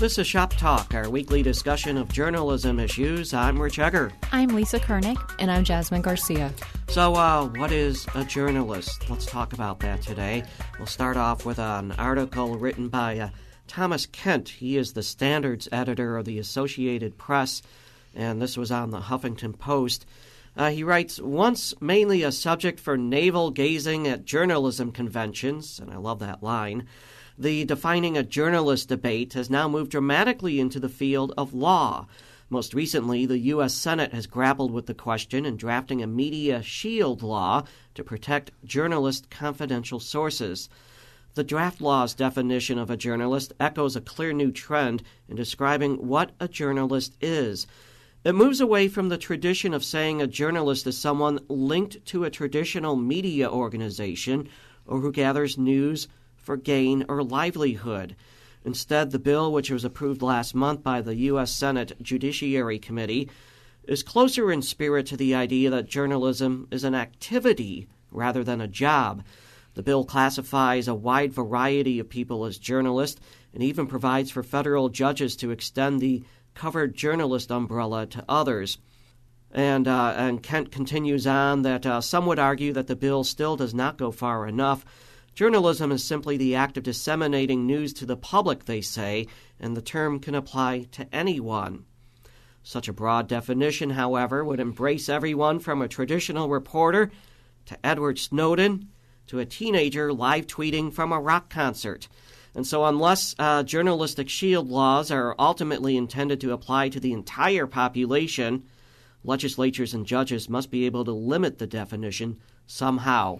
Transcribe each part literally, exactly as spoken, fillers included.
This is Shop Talk, our weekly discussion of journalism issues. I'm Rich Egger. I'm Lisa Koenig. And I'm Jasmine Garcia. So, uh, what is a journalist? Let's talk about that today. We'll start off with an article written by uh, Thomas Kent. He is the standards editor of the Associated Press, and this was on the Huffington Post. Uh, he writes, once mainly a subject for navel-gazing at journalism conventions, and I love that line, the defining a journalist debate has now moved dramatically into the field of law. Most recently, the U S Senate has grappled with the question in drafting a media shield law to protect journalist confidential sources. The draft law's definition of a journalist echoes a clear new trend in describing what a journalist is. It moves away from the tradition of saying a journalist is someone linked to a traditional media organization or who gathers news for gain or livelihood. Instead, the bill, which was approved last month by the U S Senate Judiciary Committee, is closer in spirit to the idea that journalism is an activity rather than a job. The bill classifies a wide variety of people as journalists and even provides for federal judges to extend the covered journalist umbrella to others. And, uh, and Kent continues on that uh, some would argue that the bill still does not go far enough. Journalism is simply the act of disseminating news to the public, they say, and the term can apply to anyone. Such a broad definition, however, would embrace everyone from a traditional reporter to Edward Snowden to a teenager live tweeting from a rock concert. And so unless uh, journalistic shield laws are ultimately intended to apply to the entire population, legislatures and judges must be able to limit the definition somehow.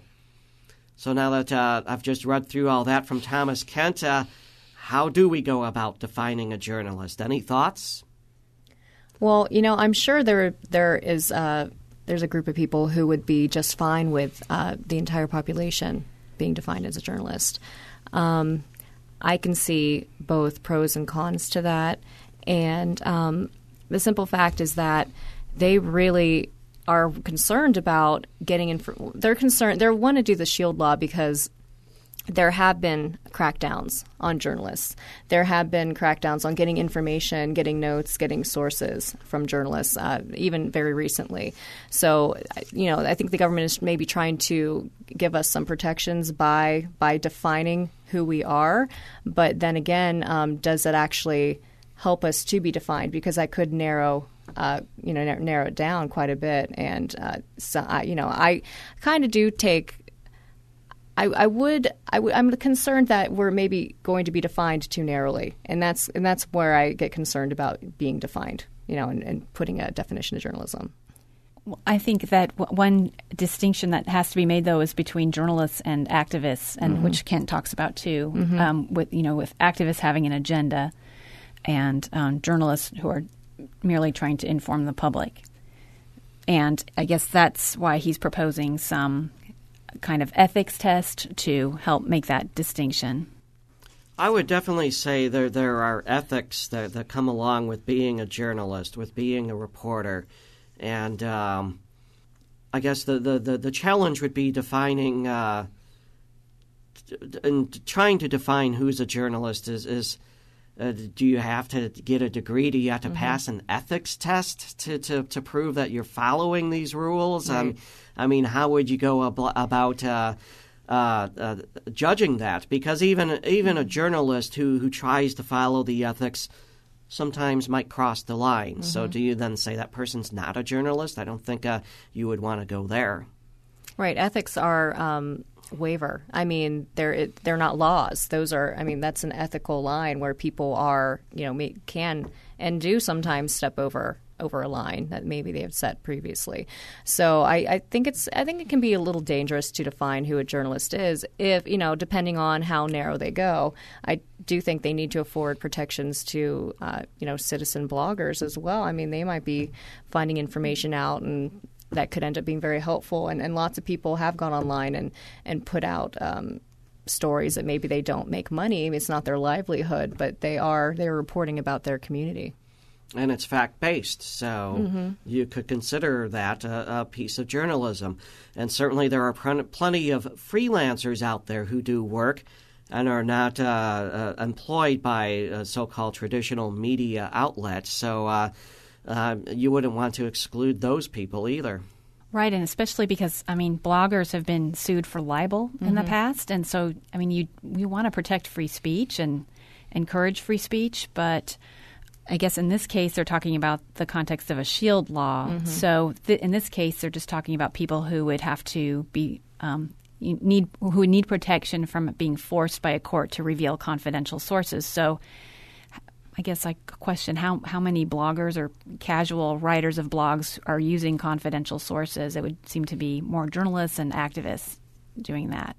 So now that uh, I've just read through all that from Thomas Kent, uh, how do we go about defining a journalist? Any thoughts? Well, you know, I'm sure there there is uh, there's a group of people who would be just fine with uh, the entire population being defined as a journalist. Um, I can see both pros and cons to that, and um, the simple fact is that they really are concerned about getting in. They're concerned. They want to do the shield law because there have been crackdowns on journalists. There have been crackdowns on getting information, getting notes, getting sources from journalists, uh, even very recently. So, you know, I think the government is maybe trying to give us some protections by by defining who we are. But then again, um, does it actually help us to be defined? Because I could narrow Uh, you know, narrow it down quite a bit. And, uh, so I, you know, I kind of do take I, I would I w- I'm concerned that we're maybe going to be defined too narrowly. And that's and that's where I get concerned about being defined, you know, and, and putting a definition of journalism. Well, I think that w- one distinction that has to be made, though, is between journalists and activists, and mm-hmm. which Kent talks about, too, mm-hmm. um, with, you know, with activists having an agenda and um, journalists who are merely trying to inform the public. And I guess that's why he's proposing some kind of ethics test to help make that distinction. I would definitely say there there are ethics that, that come along with being a journalist, with being a reporter. And um, I guess the, the, the, the challenge would be defining uh, and trying to define who's a journalist is, is Uh, do you have to get a degree? Do you have to mm-hmm. pass an ethics test to, to, to prove that you're following these rules? Right. Um, I mean, how would you go ab- about uh, uh, uh, judging that? Because even even a journalist who, who tries to follow the ethics sometimes might cross the line. Mm-hmm. So do you then say that person's not a journalist? I don't think uh, you would want to go there. Right. Ethics are um, waiver. I mean, they're it, they're not laws. Those are. I mean, that's an ethical line where people are, you know, may, can and do sometimes step over over a line that maybe they have set previously. So I, I think it's I think it can be a little dangerous to define who a journalist is if, you know, depending on how narrow they go. I do think they need to afford protections to, uh, you know, citizen bloggers as well. I mean, they might be finding information out and that could end up being very helpful. And, and lots of people have gone online and, and put out um, stories that maybe they don't make money. It's not their livelihood, but they are they're reporting about their community. And it's fact-based, so mm-hmm. you could consider that a, a piece of journalism. And certainly there are pr- plenty of freelancers out there who do work, and are not uh, uh, employed by uh, so-called traditional media outlets. So uh, uh, you wouldn't want to exclude those people either. Right, and especially because, I mean, bloggers have been sued for libel mm-hmm. in the past. And so, I mean, you we want to protect free speech and encourage free speech, but I guess in this case, they're talking about the context of a shield law. Mm-hmm. So th- in this case, they're just talking about people who would have to be um, you need who would need protection from being forced by a court to reveal confidential sources. So I guess I question how, how many bloggers or casual writers of blogs are using confidential sources. It would seem to be more journalists and activists doing that.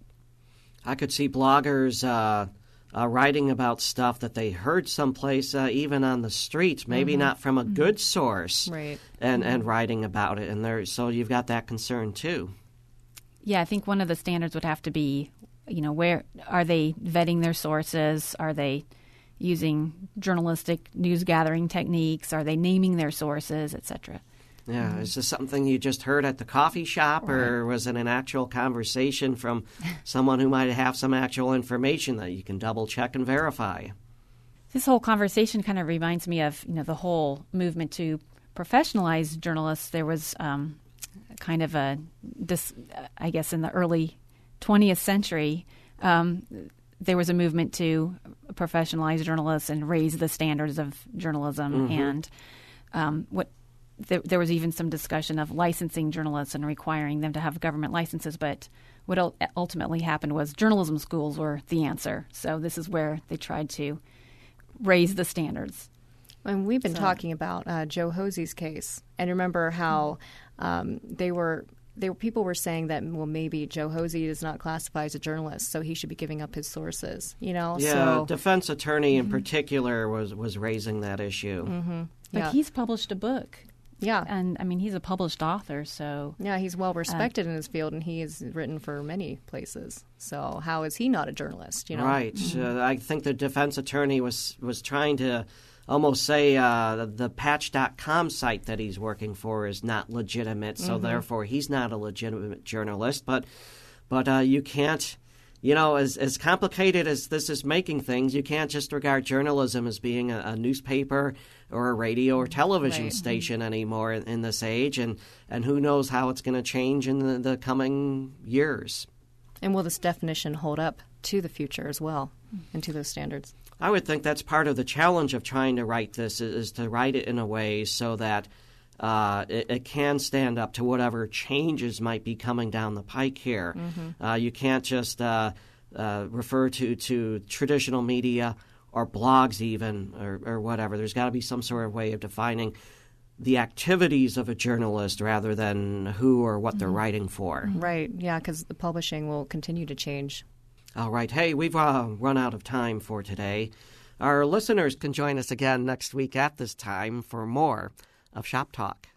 I could see bloggers uh, uh, writing about stuff that they heard someplace, uh, even on the street, maybe mm-hmm. not from a mm-hmm. good source, right. and, mm-hmm. and writing about it. And there, so you've got that concern too. Yeah, I think one of the standards would have to be, you know, where are they vetting their sources? Are they using journalistic news gathering techniques? Are they naming their sources, et cetera? Yeah, mm-hmm. is this something you just heard at the coffee shop, right. or was it an actual conversation from someone who might have some actual information that you can double check and verify? This whole conversation kind of reminds me of, you know, the whole movement to professionalize journalists. There was um, kind of a, this, I guess, in the early twentieth century, um, there was a movement to professionalize journalists and raise the standards of journalism. Mm-hmm. And um, what there, there was even some discussion of licensing journalists and requiring them to have government licenses. But what ul- ultimately happened was journalism schools were the answer. So this is where they tried to raise the standards. And we've been so. talking about uh, Joe Hosey's case. And remember how um, they were... They were, people were saying that, well, maybe Joe Hosey is not classified as a journalist, so he should be giving up his sources, you know? Yeah, so, defense attorney in mm-hmm. particular was, was raising that issue. Mm-hmm. But yeah. he's published a book. Yeah. And, I mean, he's a published author, so... Yeah, he's well respected uh, in his field, and he has written for many places. So how is he not a journalist, you know? Right. Mm-hmm. Uh, I think the defense attorney was, was trying to almost say uh, the Patch dot com site that he's working for is not legitimate, so mm-hmm. therefore he's not a legitimate journalist. But but uh, you can't, you know, as as complicated as this is making things, you can't just regard journalism as being a, a newspaper or a radio or television right. station anymore in, in this age, and, and who knows how it's going to change in the, the coming years. And will this definition hold up to the future as well, and to those standards? I would think that's part of the challenge of trying to write this is, is to write it in a way so that uh, it, it can stand up to whatever changes might be coming down the pike here. Mm-hmm. Uh, you can't just uh, uh, refer to, to traditional media or blogs even or, or whatever. There's got to be some sort of way of defining the activities of a journalist rather than who or what mm-hmm. they're writing for. Right, yeah, because the publishing will continue to change. All right. Hey, we've uh, run out of time for today. Our listeners can join us again next week at this time for more of Shop Talk.